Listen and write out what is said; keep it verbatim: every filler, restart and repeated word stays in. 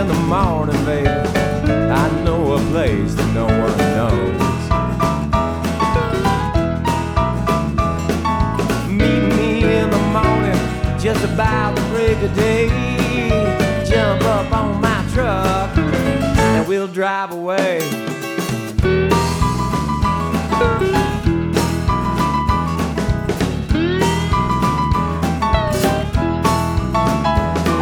the morning, baby, I know a place that no one knows. Meet me in the morning, just about the break of day. Jump up on my truck and we'll drive away